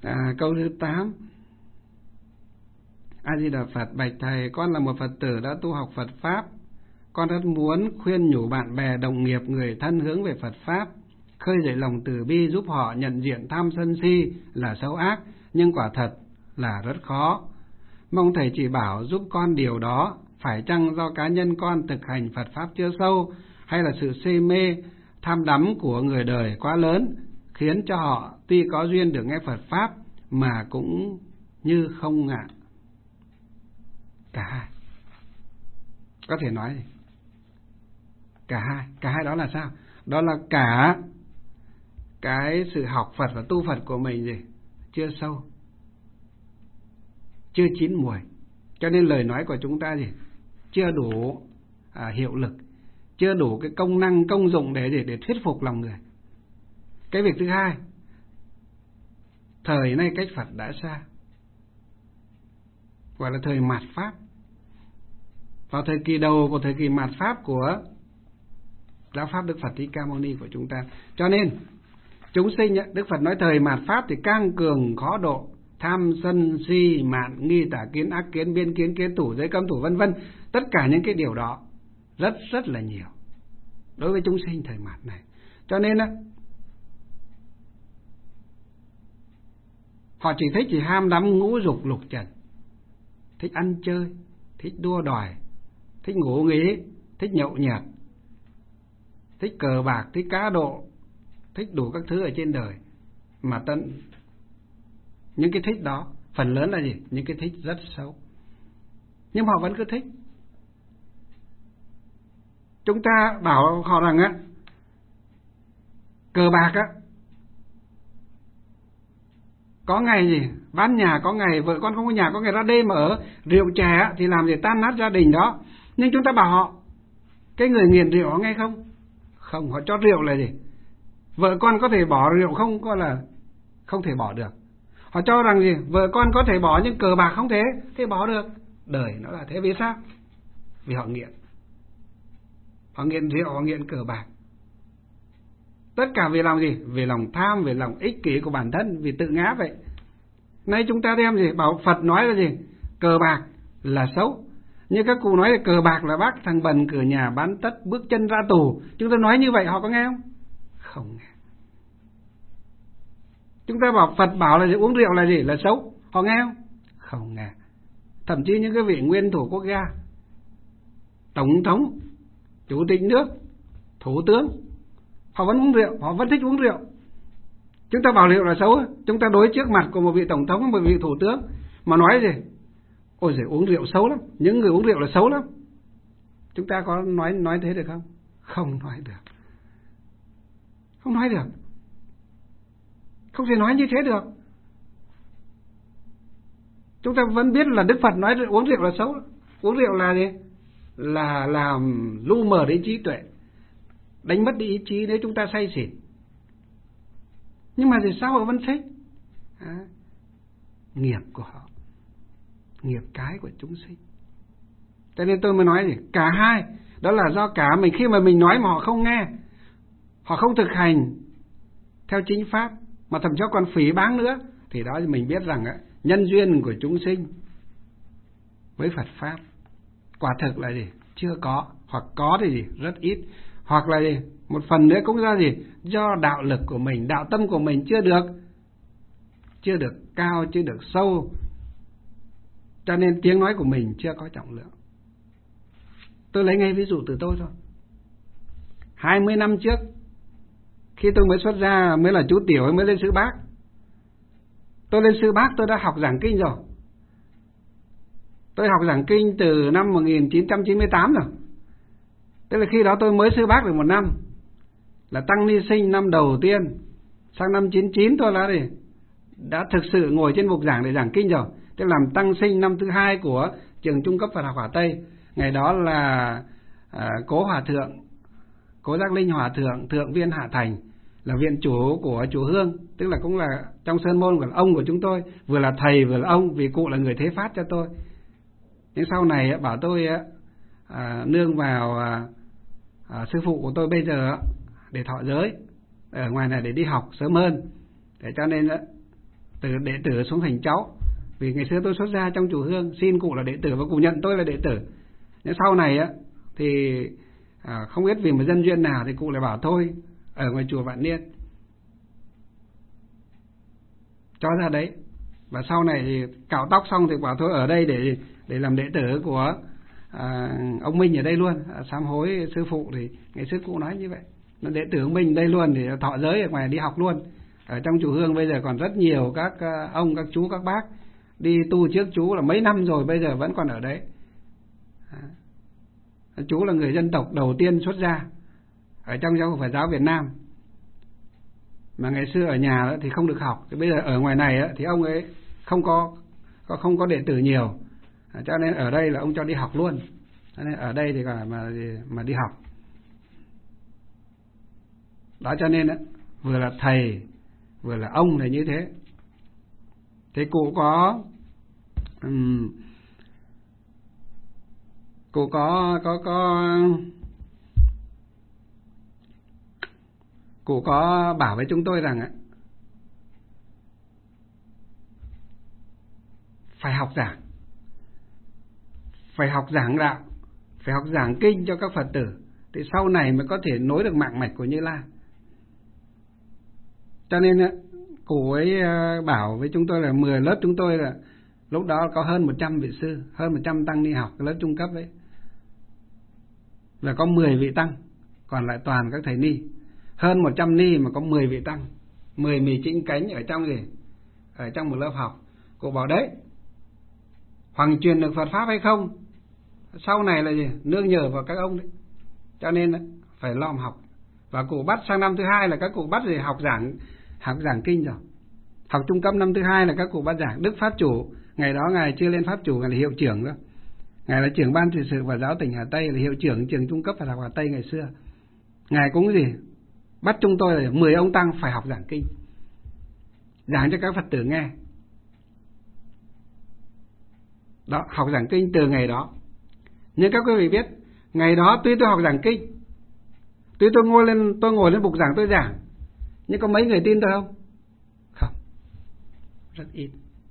Câu thứ 8. A Di Đà Phật. Bạch thầy, con là một Phật tử đã tu học Phật pháp. Con rất muốn khuyên nhủ bạn bè, đồng nghiệp, người thân hướng về Phật pháp, khơi dậy lòng từ bi, giúp họ nhận diện tham sân si là xấu ác, nhưng quả thật là rất khó. Mong thầy chỉ bảo giúp con điều đó. Phải chăng do cá nhân con thực hành Phật pháp chưa sâu, hay là sự si mê, tham đắm của người đời quá lớn, khiến cho họ tuy có duyên được nghe Phật pháp mà cũng như không ngạ? Cả hai. Có thể nói gì? Cả hai đó là sao? Đó là cả cái sự học Phật và tu Phật của mình gì? Chưa sâu, chưa chín mùi. Cho nên lời nói của chúng ta gì? Chưa đủ hiệu lực, chưa đủ cái công năng, công dụng để thuyết phục lòng người. Cái việc thứ hai, thời nay cách Phật đã xa, gọi là thời mạt Pháp. Vào thời kỳ đầu của thời kỳ mạt Pháp của Giáo Pháp Đức Phật Thích Ca Mâu Ni của chúng ta. Cho nên chúng sinh, Đức Phật nói thời mạt Pháp thì càng cường khó độ, tham sân si mạn nghi tà kiến ác kiến biên kiến kiến thủ giới cấm thủ vân vân. Tất cả những cái điều đó rất là nhiều đối với chúng sinh thời mạt này. Cho nên họ chỉ thích ham đắm ngũ dục lục trần, thích ăn chơi, thích đua đòi, thích ngủ nghỉ, thích nhậu nhẹt, thích cờ bạc, thích cá độ, thích đủ các thứ ở trên đời. Mà những cái thích đó phần lớn là gì? Những cái thích rất xấu, nhưng họ vẫn cứ thích. Chúng ta bảo họ rằng cờ bạc có ngày gì bán nhà, có ngày vợ con không có nhà, có ngày ra đêm ở. Rượu chè thì làm gì tan nát gia đình đó. Nhưng chúng ta bảo họ, cái người nghiện rượu họ nghe không? Không, họ cho rượu là gì? Vợ con có thể bỏ rượu không? Có là không thể bỏ được. Họ cho rằng gì? Vợ con có thể bỏ nhưng cờ bạc không thể bỏ được. Đời nó là thế. Vì sao? Vì họ nghiện. Họ nghiện rượu, họ nghiện cờ bạc. Tất cả vì lòng gì? Vì lòng tham, vì lòng ích kỷ của bản thân, vì tự ngã vậy. Nay chúng ta đem gì? Bảo Phật nói là gì? Cờ bạc là xấu. Như các cụ nói là cờ bạc là bác thằng bần cửa nhà bán tất bước chân ra tù. Chúng ta nói như vậy họ có nghe không? Không nghe. Chúng ta bảo Phật bảo là gì? Uống rượu là gì? Là xấu. Họ nghe không? Không nghe. Thậm chí những cái vị nguyên thủ quốc gia, tổng thống, chủ tịch nước, thủ tướng, họ vẫn uống rượu, họ vẫn thích uống rượu. Chúng ta bảo rượu là xấu, chúng ta đối trước mặt của một vị tổng thống, một vị thủ tướng mà nói gì? Ôi giời, uống rượu xấu lắm, những người uống rượu là xấu lắm. Chúng ta có nói thế được không? Không nói được. Không nói được. Không thể nói như thế được. Chúng ta vẫn biết là Đức Phật nói uống rượu là xấu. Uống rượu là gì? Là làm lu mờ đến trí tuệ, đánh mất đi ý chí nếu chúng ta say xỉn. Nhưng mà thì sao họ vẫn thích? Nghiệp của họ, nghiệp cái của chúng sinh. Cho nên tôi mới nói gì? Cả hai. Đó là do cả mình, khi mà mình nói mà họ không nghe, họ không thực hành theo chính pháp, mà thậm chí còn phỉ báng nữa, thì đó mình biết rằng nhân duyên của chúng sinh với Phật pháp quả thực là gì? Chưa có, hoặc có thì gì? Rất ít. Hoặc là gì? Một phần nữa cũng do gì? Do đạo lực của mình, đạo tâm của mình chưa được cao, chưa được sâu, cho nên tiếng nói của mình chưa có trọng lượng. Tôi lấy ngay ví dụ từ tôi thôi. 20 năm trước, khi tôi mới xuất gia, mới là chú tiểu, mới lên Sư Bác. Tôi lên Sư Bác tôi đã học giảng kinh rồi. Tôi học giảng kinh từ năm 1998 rồi. Tức là khi đó tôi mới Sư Bác được 1 năm, là tăng ni sinh năm đầu tiên. Sang năm 99 tôi đã thực sự ngồi trên bục giảng để giảng kinh rồi. Tức là làm tăng sinh năm thứ 2 của trường trung cấp Phật học Hòa Tây. Ngày đó là Cố Hòa Thượng, Cố Giác Linh Hòa Thượng, Thượng Viên Hạ Thành, là viện chủ của chùa Hương. Tức là cũng là trong sơn môn của ông của chúng tôi, vừa là thầy vừa là ông, vì cụ là người thế phát cho tôi. Nhưng sau này bảo tôi nương vào sư phụ của tôi bây giờ để thọ giới ở ngoài này để đi học sớm hơn. Để cho nên từ đệ tử xuống thành cháu. Vì ngày xưa tôi xuất gia trong chùa Hương, xin cụ là đệ tử và cụ nhận tôi là đệ tử. Nhưng sau này á thì không biết vì một nhân duyên nào thì cụ lại bảo thôi ở ngoài chùa Vạn Niên, cho ra đấy. Và sau này thì cạo tóc xong thì bảo thôi ở đây để làm đệ tử của ông Minh ở đây luôn. Sám hối sư phụ thì ngày xưa cụ nói như vậy, đệ tử ông Minh đây luôn thì thọ giới ở ngoài đi học luôn. Ở trong chùa Hương bây giờ còn rất nhiều các ông, các chú, các bác đi tu trước chú là mấy năm rồi, bây giờ vẫn còn ở đấy. Chú là người dân tộc đầu tiên xuất gia ở trong giáo hội Phật giáo Việt Nam, mà ngày xưa ở nhà đó thì không được học. Thì bây giờ ở ngoài này đó, thì ông ấy không có đệ tử nhiều, cho nên ở đây là ông cho đi học luôn. Cho nên ở đây thì cả mà đi học đó, cho nên đó, vừa là thầy vừa là ông là như thế. Thế cụ có cụ có bảo với chúng tôi rằng phải học giảng đạo, phải học giảng kinh cho các Phật tử, thì sau này mới có thể nối được mạng mạch của Như Lai. Cho nên cụ ấy bảo với chúng tôi là 10 lớp chúng tôi là lúc đó có hơn 100 vị sư, hơn 100 tăng ni học cái lớp trung cấp ấy, là có 10 vị tăng, còn lại toàn các thầy ni. Hơn 100 ni mà có 10 vị tăng, 10 mì chĩnh cánh ở trong gì? Ở trong một lớp học. Cụ bảo đấy, hoàng truyền được Phật Pháp hay không, sau này là gì? Nương nhờ vào các ông đấy. Cho nên phải lo học. Và cụ bắt sang năm thứ 2 là các cụ bắt gì? Học giảng kinh rồi. Học trung cấp năm thứ 2 là các cụ bắt giảng. Đức Pháp Chủ, ngày đó Ngài chưa lên Pháp Chủ, Ngài là hiệu trưởng đó. Ngài là trưởng ban trị sự Phật giáo tỉnh Hà Tây, là hiệu trưởng trường trung cấp Phật học Hà Tây ngày xưa. Ngài cũng gì? Bắt chúng tôi là 10 ông tăng phải học giảng kinh, giảng cho các Phật tử nghe. Đó, học giảng kinh từ ngày đó. Nhưng các quý vị biết, ngày đó tuy tôi học giảng kinh, tuy tôi ngồi lên bục giảng tôi giảng, nhưng có mấy người tin tôi không? Không, rất ít.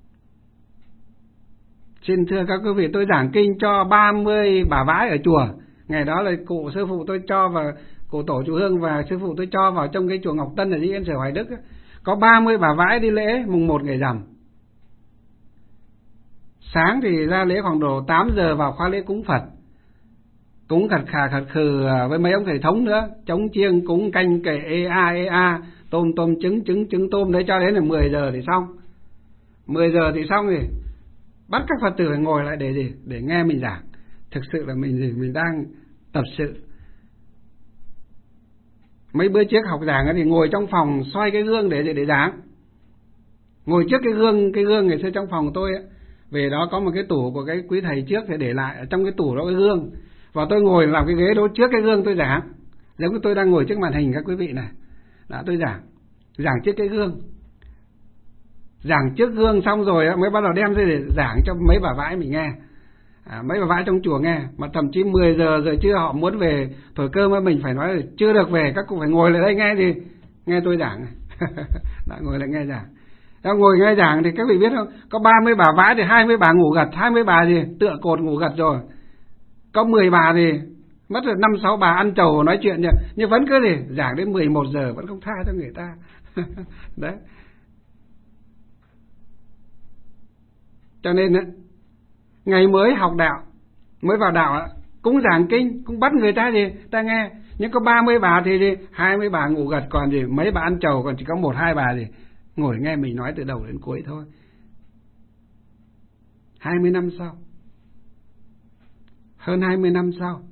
Xin thưa các quý vị, tôi giảng kinh cho 30 bà vãi ở chùa. Ngày đó là cụ sư phụ tôi cho vào, cụ tổ chùa Hương và sư phụ tôi cho vào trong cái chùa Ngọc Tân ở dưới Yên Sở Hoài Đức. Có 30 bà vãi đi lễ mùng 1 ngày rằm. Sáng thì ra lễ khoảng độ 8 giờ vào khóa lễ cúng Phật, cúng khật khừ với mấy ông thầy thống nữa, chống chiêng, cúng canh kệ ê a, tôm trứng tôm đấy, cho đến là 10 giờ thì xong. 10 giờ thì xong thì bắt các Phật tử phải ngồi lại để gì? Để nghe mình giảng. Thực sự là mình đang tập sự. Mấy bữa trước học giảng thì ngồi trong phòng xoay cái gương để giảng. Ngồi trước cái gương ngày xưa trong phòng tôi ấy, về đó có một cái tủ của cái quý thầy trước thì để lại ở trong cái tủ đó cái gương, và tôi ngồi làm cái ghế đó trước cái gương tôi giảng, giống như tôi đang ngồi trước màn hình các quý vị này. Đã tôi giảng trước cái gương, giảng trước gương xong rồi mới bắt đầu đem ra để giảng cho mấy bà vãi mình nghe, mấy bà vãi trong chùa nghe. Mà thậm chí 10 giờ rồi chưa họ muốn về thổi cơm với mình phải nói là chưa được về, các cụ phải ngồi lại đây nghe gì, nghe tôi giảng. Đã ngồi lại nghe giảng. Đang ngồi nghe giảng thì các vị biết không, có 30 bà vãi thì 20 bà ngủ gật, 20 bà gì tựa cột ngủ gật rồi. Có 10 bà thì mất rồi 5-6 bà ăn trầu nói chuyện nhỉ, nhưng vẫn cứ gì giảng đến 11 giờ vẫn không tha cho người ta. Đấy. Cho nên ngày mới học đạo, mới vào đạo cũng giảng kinh, cũng bắt người ta gì ta nghe. Nhưng có 30 bà thì gì 20 bà ngủ gật, còn gì mấy bà ăn trầu, còn chỉ có 1-2 bà gì ngồi nghe mình nói từ đầu đến cuối thôi. 20 năm sau, hơn 20 năm sau,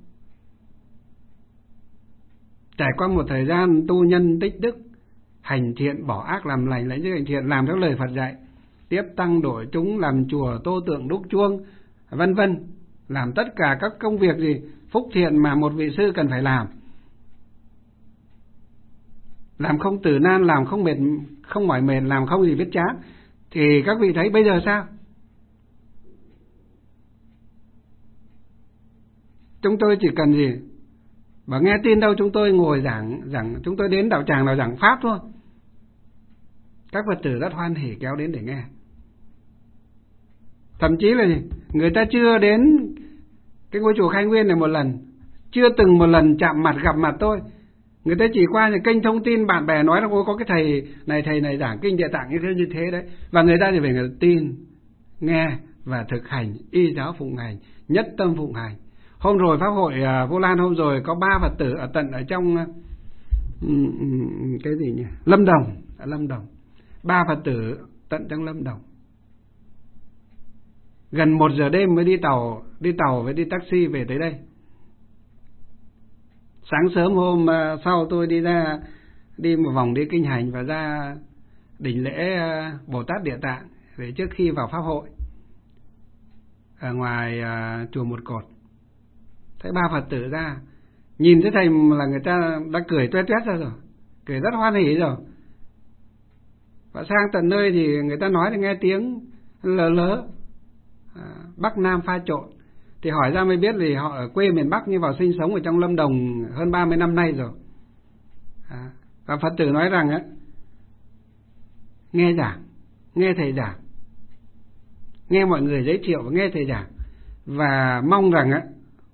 trải qua một thời gian tu nhân tích đức, hành thiện bỏ ác làm lành, lãnh chức hành thiện, làm theo lời Phật dạy, tiếp tăng đổi chúng, làm chùa tô tượng đúc chuông, vân vân, làm tất cả các công việc gì phúc thiện mà một vị sư cần phải làm không tử nan, làm không mệt, không mỏi mệt, làm không gì biết chán. Thì các vị thấy bây giờ sao? Chúng tôi chỉ cần gì và nghe tin đâu chúng tôi ngồi giảng, chúng tôi đến đạo tràng nào giảng pháp thôi. Các Phật tử rất hoan hỉ kéo đến để nghe. Thậm chí là người ta chưa đến cái ngôi chùa Khai Nguyên này một lần, chưa từng một lần chạm mặt gặp mặt tôi, người ta chỉ qua những kênh thông tin bạn bè nói là có cái thầy này giảng kinh Địa Tạng như thế đấy, và người ta thì phải người ta tin, nghe và thực hành y giáo phụng hành, nhất tâm phụng hành. Hôm rồi pháp hội Vu Lan hôm rồi có 3 Phật tử ở tận ở trong cái gì nhỉ, Lâm Đồng, 3 Phật tử tận trong Lâm Đồng, gần 1 giờ đêm mới đi tàu với đi taxi về tới đây. Sáng sớm hôm sau tôi đi một vòng đi kinh hành và ra đỉnh lễ Bồ Tát Địa Tạng để trước khi vào pháp hội ở ngoài chùa Một Cột. Thấy 3 Phật tử ra, nhìn thấy thầy là người ta đã cười tuét tuét ra rồi, cười rất hoan hỉ rồi. Và sang tận nơi thì người ta nói thì nghe tiếng lớ Bắc Nam pha trộn. Thì hỏi ra mới biết thì họ ở quê miền Bắc nhưng vào sinh sống ở trong Lâm Đồng hơn 30 năm nay rồi. Và Phật tử nói rằng á, nghe giảng, nghe thầy giảng, nghe mọi người giới thiệu và nghe thầy giảng, và mong rằng á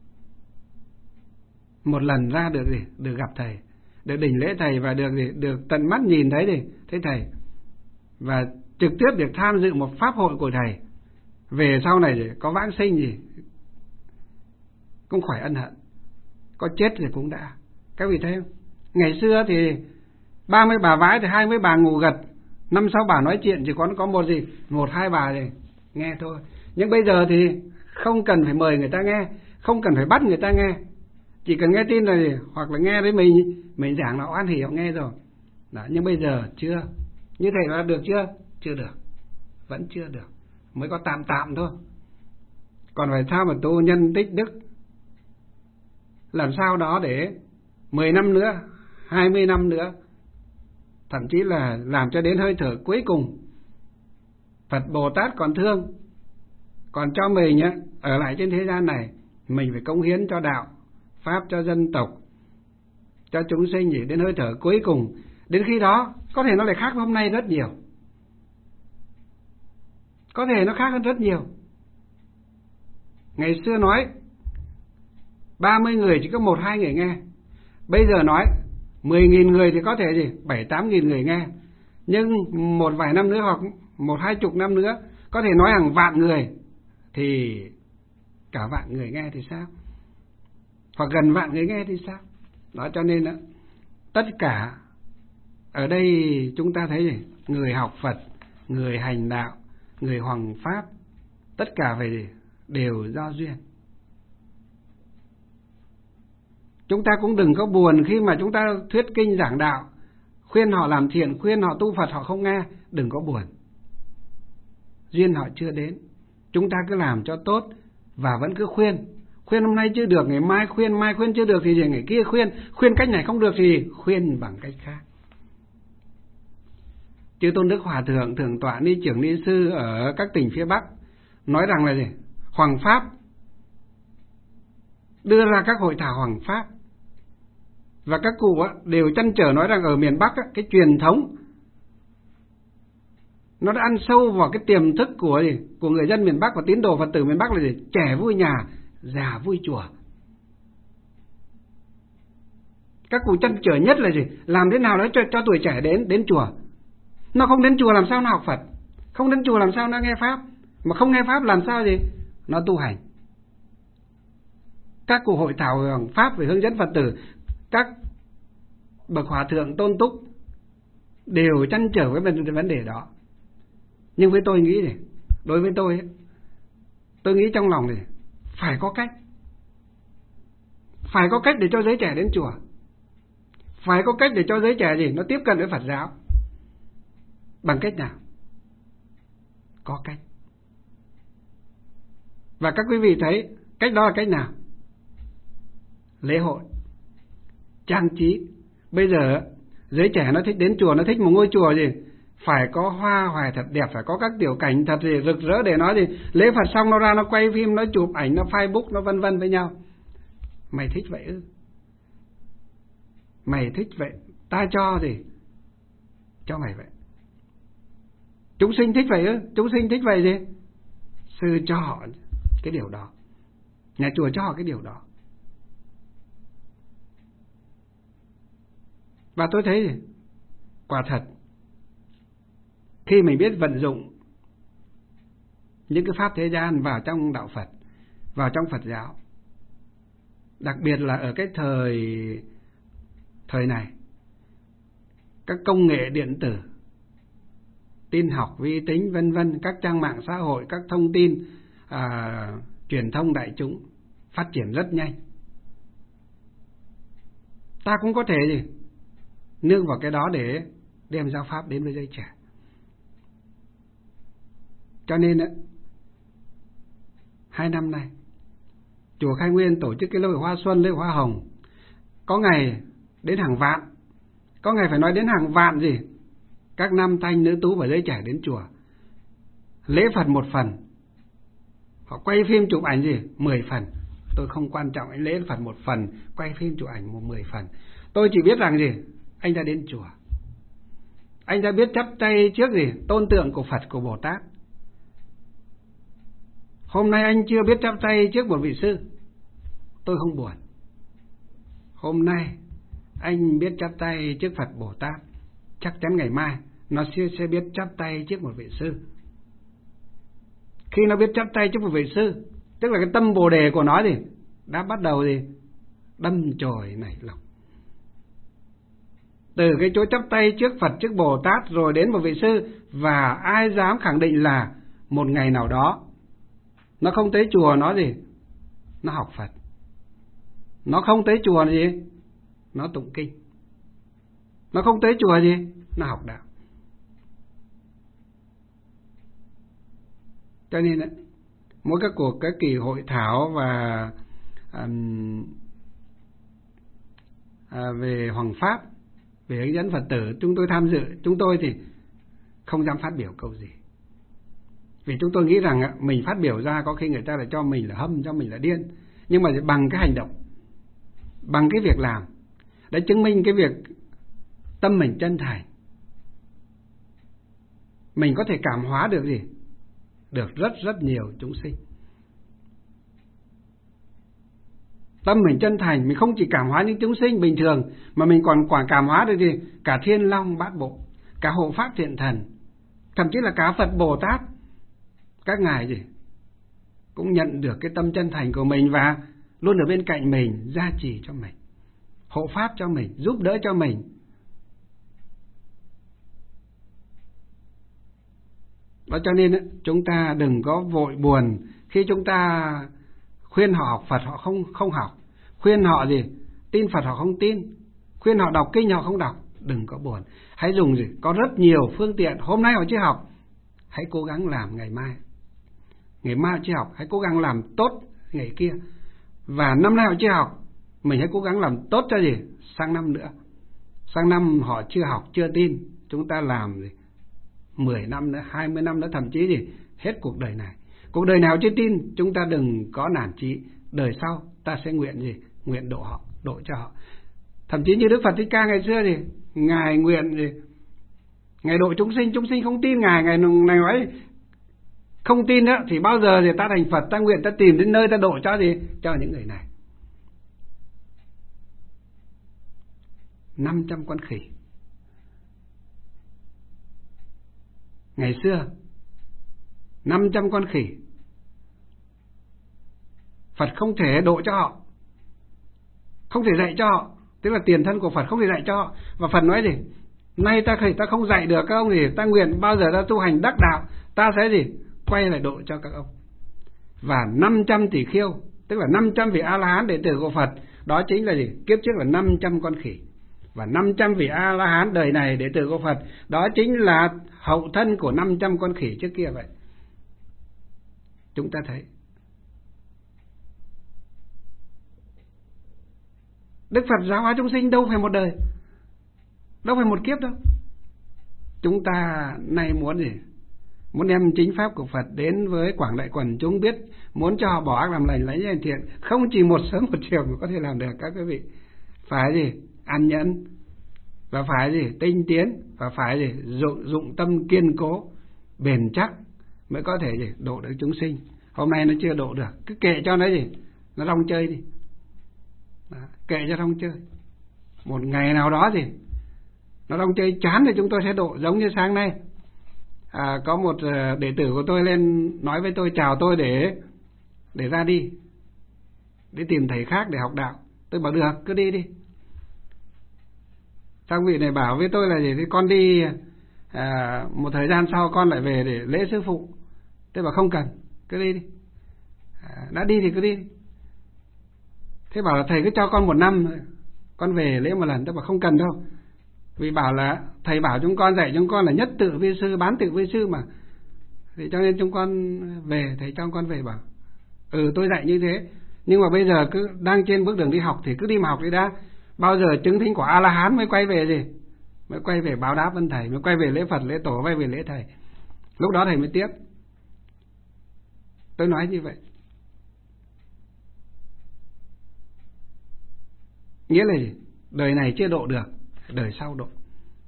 một lần ra được gặp thầy, được đỉnh lễ thầy và được tận mắt nhìn thấy thầy, và trực tiếp được tham dự một pháp hội của thầy. Về sau này có vãng sinh gì cũng khỏi ân hận, có chết thì cũng đã. Các vị thấy không? Ngày xưa thì 30 bà vái thì 20 bà ngủ gật, 5-6 bà nói chuyện, chỉ có một hai bà thì nghe thôi. Nhưng bây giờ thì không cần phải mời người ta nghe, không cần phải bắt người ta nghe, chỉ cần nghe tin rồi, hoặc là nghe với mình giảng là oan hỉ họ nghe rồi. Đó, nhưng bây giờ chưa. Như thầy nói được chưa? Chưa được, vẫn chưa được, mới có tạm thôi. Còn phải sao mà tu nhân tích đức, làm sao đó để 10 năm nữa, 20 năm nữa, thậm chí là làm cho đến hơi thở cuối cùng, Phật Bồ Tát còn thương, còn cho mình ở lại trên thế gian này, mình phải cống hiến cho đạo pháp, cho dân tộc, cho chúng sinh gì đến hơi thở cuối cùng. Đến khi đó có thể nó lại khác hôm nay rất nhiều, có thể nó khác hơn rất nhiều. Ngày xưa nói 30 người chỉ có 1-2 người nghe, bây giờ nói 10.000 người thì có thể 7-8.000 người nghe. Nhưng một vài năm nữa hoặc 1-20 năm nữa có thể nói hàng vạn người, thì cả vạn người nghe thì sao, hoặc gần vạn người nghe thì sao. Đó, cho nên tất cả ở đây chúng ta thấy người học Phật, người hành đạo, người hoằng pháp, tất cả phải đều do duyên. Chúng ta cũng đừng có buồn khi mà chúng ta thuyết kinh giảng đạo, khuyên họ làm thiện, khuyên họ tu Phật họ không nghe, đừng có buồn. Duyên họ chưa đến. Chúng ta cứ làm cho tốt và vẫn cứ khuyên. Khuyên hôm nay chưa được, ngày mai khuyên chưa được thì ngày kia khuyên cách này không được thì khuyên bằng cách khác. Chư Tôn Đức Hòa Thượng, Thượng tọa Ni Trưởng Ni Sư ở các tỉnh phía Bắc nói rằng là hoằng pháp, đưa ra các hội thảo hoằng pháp, và các cụ đều trăn trở nói rằng ở miền Bắc cái truyền thống nó đã ăn sâu vào cái tiềm thức của người dân miền Bắc và tín đồ Phật tử miền Bắc là trẻ vui nhà, già vui chùa. Các cụ trăn trở nhất là làm thế nào đó cho tuổi trẻ đến chùa. Nó không đến chùa làm sao nó học Phật, không đến chùa làm sao nó nghe pháp, mà không nghe pháp làm sao nó tu hành. Các cụ hội thảo pháp về hướng dẫn Phật tử, các bậc hòa thượng tôn túc đều trăn trở với vấn đề đó. Nhưng với tôi nghĩ đối với tôi nghĩ trong lòng phải có cách để cho giới trẻ đến chùa, phải có cách để cho giới trẻ nó tiếp cận với Phật giáo. Bằng cách nào? Có cách. Và các quý vị thấy cách đó là cách nào? Lễ hội, trang trí. Bây giờ giới trẻ nó thích đến chùa, nó thích một ngôi chùa phải có hoa hoài thật đẹp, phải có các tiểu cảnh thật rực rỡ để nói lễ Phật xong nó ra nó quay phim, nó chụp ảnh, nó Facebook, nó vân vân với nhau. Mày thích vậy ư? Mày thích vậy, ta cho cho mày vậy. Chúng sinh thích vậy ư? Chúng sinh thích vậy gì? Sư cho họ cái điều đó, nhà chùa cho họ cái điều đó. Và tôi thấy quả thật, khi mình biết vận dụng những cái pháp thế gian vào trong đạo Phật, vào trong Phật giáo, đặc biệt là ở cái thời này, các công nghệ điện tử, tin học, vi tính, vân vân, các trang mạng xã hội, các thông tin truyền thông đại chúng phát triển rất nhanh. Ta cũng có thể nương vào cái đó để đem giáo pháp đến với giới trẻ. Cho nên 2 năm nay, chùa Khai Nguyên tổ chức cái lễ hội hoa xuân, lễ hội hoa hồng, có ngày đến hàng vạn, có ngày phải nói đến hàng vạn các nam thanh nữ tú và giới trẻ đến chùa lễ Phật một phần, họ quay phim chụp ảnh 10 phần. Tôi không quan trọng anh lễ Phật một phần, quay phim chụp ảnh 10 phần. Tôi chỉ biết rằng anh đã đến chùa, anh đã biết chắp tay trước tôn tượng của Phật, của Bồ Tát. Hôm nay anh chưa biết chắp tay trước một vị sư, tôi không buồn. Hôm nay anh biết chắp tay trước Phật Bồ Tát, chắc chắn ngày mai nó sẽ biết chắp tay trước một vị sư. Khi nó biết chắp tay trước một vị sư, tức là cái tâm Bồ đề của nó đã bắt đầu đâm chồi nảy lộc. Từ cái chỗ chắp tay trước Phật, trước Bồ Tát rồi đến một vị sư. Và ai dám khẳng định là một ngày nào đó nó không tới chùa nó học Phật, nó không tới chùa nó tụng kinh, nó không tới chùa nó học đạo. Cho nên mỗi các kỳ hội thảo và về hoằng pháp, về hướng dẫn Phật tử chúng tôi tham dự, chúng tôi thì không dám phát biểu câu gì, vì chúng tôi nghĩ rằng mình phát biểu ra có khi người ta lại cho mình là hâm, cho mình là điên. Nhưng mà bằng cái hành động, bằng cái việc làm đã chứng minh cái việc tâm mình chân thành, mình có thể cảm hóa được được rất rất nhiều chúng sinh. Tâm mình chân thành, mình không chỉ cảm hóa những chúng sinh bình thường, mà mình còn cảm hóa được cả thiên long bát bộ, cả hộ pháp thiện thần, thậm chí là cả Phật Bồ Tát. Các ngài cũng nhận được cái tâm chân thành của mình và luôn ở bên cạnh mình, gia trì cho mình, hộ pháp cho mình, giúp đỡ cho mình. Đó, cho nên chúng ta đừng có vội buồn khi chúng ta khuyên họ học Phật họ không học, khuyên họ tin Phật họ không tin, khuyên họ đọc kinh họ không đọc. Đừng có buồn, hãy dùng có rất nhiều phương tiện. Hôm nay họ chưa học, hãy cố gắng làm ngày mai. Ngày mai họ chưa học, hãy cố gắng làm tốt ngày kia. Và năm nay họ chưa học, mình hãy cố gắng làm tốt cho sang năm nữa. Sang năm họ chưa học, chưa tin, chúng ta làm 10 năm nữa, 20 năm nữa, thậm chí hết cuộc đời này. Cuộc đời nào chưa tin, chúng ta đừng có nản chí. Đời sau ta sẽ nguyện nguyện độ họ, độ cho họ. Thậm chí như Đức Phật Thích Ca ngày xưa ngài nguyện ngài độ chúng sinh không tin, ngài nói không tin nữa thì bao giờ ta thành Phật, ta nguyện ta tìm đến nơi ta độ cho những người này. 500 con khỉ ngày xưa, 500 con khỉ, Phật không thể độ cho họ, không thể dạy cho họ, tức là tiền thân của Phật không thể dạy cho họ. Và Phật nói nay ta không dạy được các ông ta nguyện bao giờ ta tu hành đắc đạo, ta sẽ quay lại độ cho các ông. Và 500 tỷ khưu, tức là 500 vị A-la-hán đệ tử của Phật, đó chính là kiếp trước là 500 con khỉ. Và 500 vị A-la-hán đời này đệ tử của Phật, đó chính là hậu thân của 500 con khỉ trước kia vậy. Chúng ta thấy Đức Phật giáo hóa chúng sinh đâu phải một đời, đâu phải một kiếp đâu. Chúng ta nay muốn đem chính pháp của Phật đến với quảng đại quần chúng biết, muốn cho họ bỏ ác làm lành, lấy nhân thiện, không chỉ một sớm một chiều mà có thể làm được các quý vị. Phải an nhẫn, và phải tinh tiến, và phải dụng tâm kiên cố, bền chắc mới có thể gì độ được chúng sinh. Hôm nay nó chưa độ được, cứ kệ cho nó gì, nó rong chơi đi. Đó, kệ cho rong chơi. Một ngày nào đó gì nó rong chơi chán thì chúng tôi sẽ độ. Giống như sáng nay có một đệ tử của tôi lên nói với tôi chào tôi để ra đi, để tìm thầy khác để học đạo. Tôi bảo được, cứ đi đi. Sang vị này bảo với tôi là gì, thì con đi một thời gian sau con lại về để lễ sư phụ. Tôi bảo không cần, cứ đi đi. Đã đi thì cứ đi. Thế bảo là thầy cứ cho con 1 năm con về lễ một lần. Tôi bảo không cần đâu, vì bảo là thầy bảo chúng con, dạy chúng con là nhất tự vi sư, bán tự vi sư mà, thì cho nên chúng con về. Thầy cho con về. Bảo tôi dạy như thế, nhưng mà bây giờ cứ đang trên bước đường đi học thì cứ đi mà học đi đã. Bao giờ chứng thánh quả A-la-hán mới quay về gì, mới quay về báo đáp ơn thầy, mới quay về lễ Phật lễ tổ, quay về lễ thầy. Lúc đó thầy mới tiếp. Tôi nói như vậy. Nghĩa là gì? Đời này chưa độ được, đời sau độ.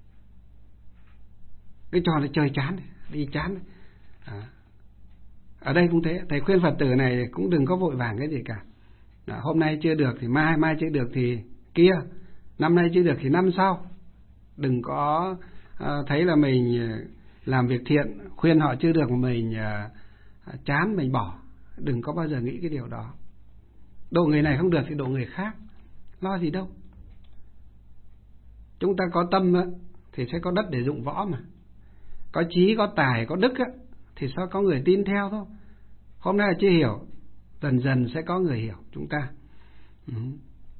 Cái trò này chơi chán, đi chán. Ở đây cũng thế, thầy khuyên Phật tử này cũng đừng có vội vàng cái gì cả. Hôm nay chưa được thì mai chưa được thì kia, năm nay chưa được thì năm sau. Đừng có thấy là mình làm việc thiện, khuyên họ chưa được mà mình chán, mình bỏ. Đừng có bao giờ nghĩ cái điều đó. Độ người này không được thì độ người khác, lo gì đâu. Chúng ta có tâm thì sẽ có đất để dụng võ mà. Có trí, có tài, có đức thì sao có người tin theo thôi. Hôm nay là chưa hiểu, dần dần sẽ có người hiểu chúng ta.